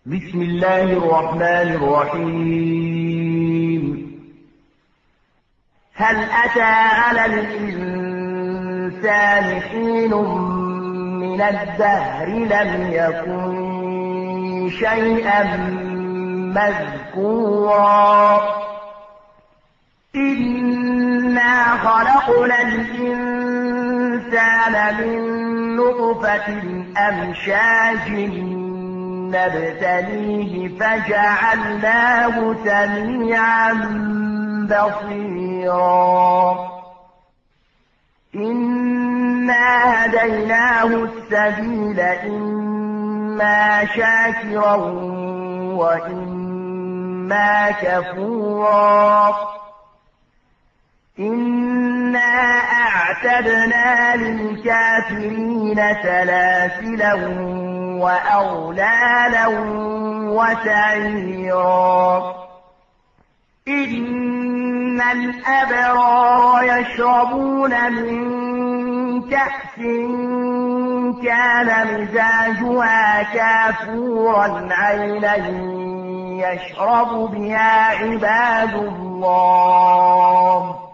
بسم الله الرحمن الرحيم. هل أتى على الإنسان حين من الدهر لم يكن شيئا مذكورا إنا خلقنا الإنسان من نطفة أمشاج نبتليه فجعلناه سميعا بصيرا إنا هديناه السبيل إما شاكرا وإما كفورا إنا أعتدنا للكافرين سلاسلا وأغلالا وسعيرا إن الأبرار يشربون من كأس كان مزاجها كافورا عينا يشرب بها عباد الله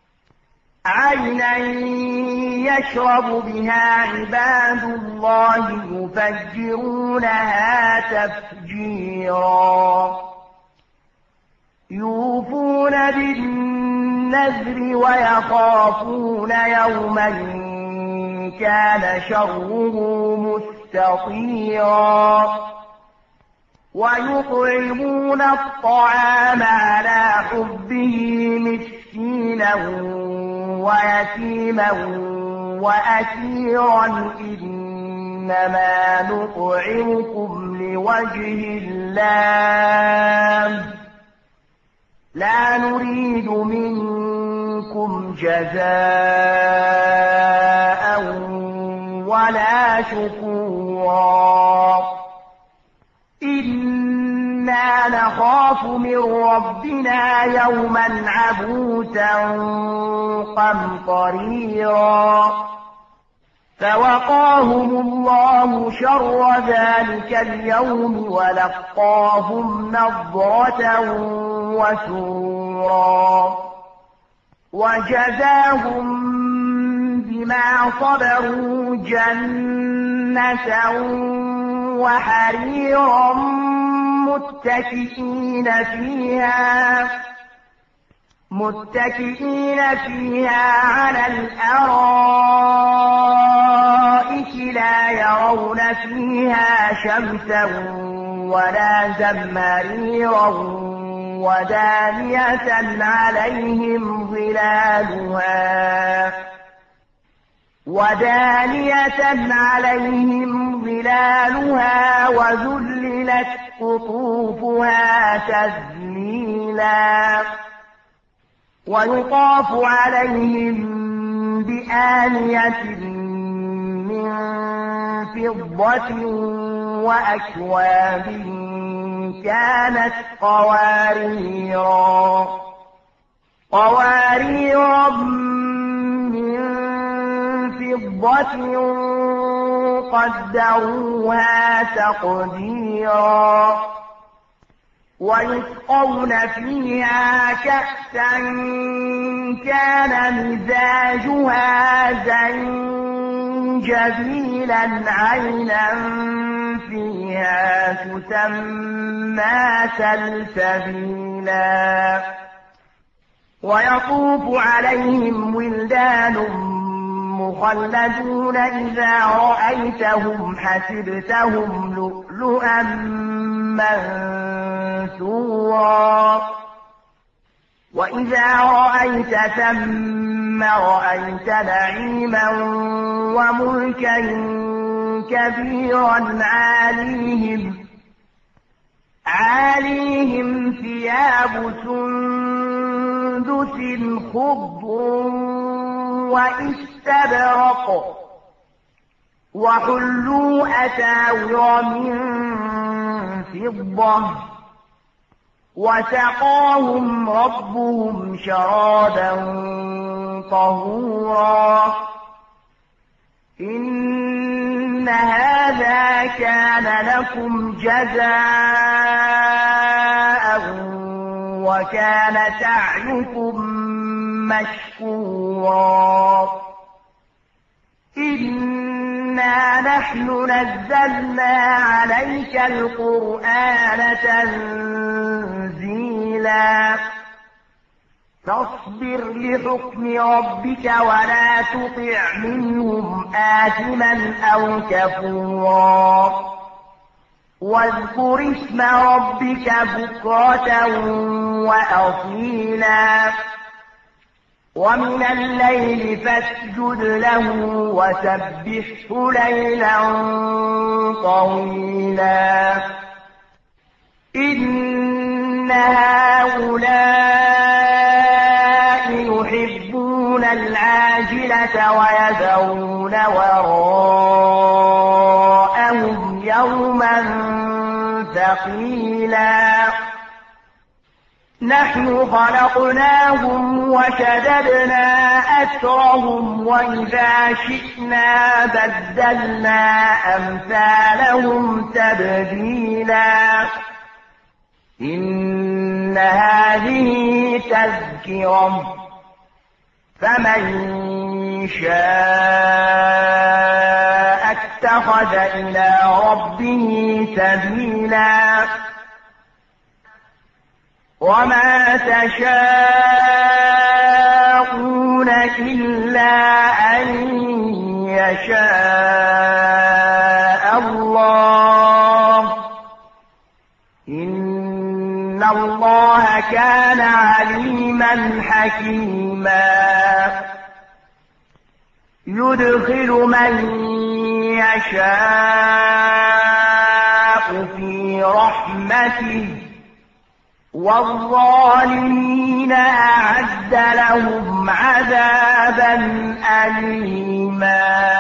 يفجرونها تفجيرا يوفون بالنذر ويخافون يوما كان شره مستطيرا ويطعمون الطعام على حبه مسكينا ويتيما وأسيرا إنما نطعمكم لوجه الله لا نريد منكم جزاء ولا شكورا إنا نخاف من ربنا يوما عبوسا قمطريرا فوقاهم الله شر ذلك اليوم ولقاهم نضرة وسرورا وجزاهم بما صبروا جنة وحريرا متكئين فيها على الأرائك لا يرون فيها شمسا ولا زمهريرا ودانية عليهم ظلالها وذللت قطوفها تذليلا ويطاف عليهم بآنية من فضة وأكواب كانت قواريرا من فضة قدروها تقديرا ويسقون فيها كأسا كان مزاجها زنجبيلا عينا فيها تسمى سلسبيلا ويطوف عليهم ولدان مخلدون إذا رأيتهم حسبتهم لؤلؤا منثورا وإذا رأيت ثم رأيت نعيما وملكا كبيرا عاليهم ثياب سندس خضر وإستبرق وحلوا أساور من فضة وسقاهم ربهم شرابا طهورا إن إن هذا كان لكم جزاء وكان سعيكم مشكورا إنا نحن نزلنا عليك القرآن تنزيلا فاصبر لحكم ربك ولا تطع منهم آثما أو كفورا واذكر اسم ربك بكرة وأصيلا ومن الليل فاسجد له وسبحه ليلا طويلا إن هؤلاء يحبون العاجلة ويذرون وراءهم يوما ثقيلا نحن خلقناهم وشددنا أسرهم وإذا شئنا بدلنا أمثالهم تبديلا إن هذه تذكرة فمن شاء اتخذ إلى ربه سبيلا وما تشاءون إلا أن يشاء الله إن الله كان عليما حكيما يدخل من يشاء في رحمته والظالمين أعد لهم عذابا أليما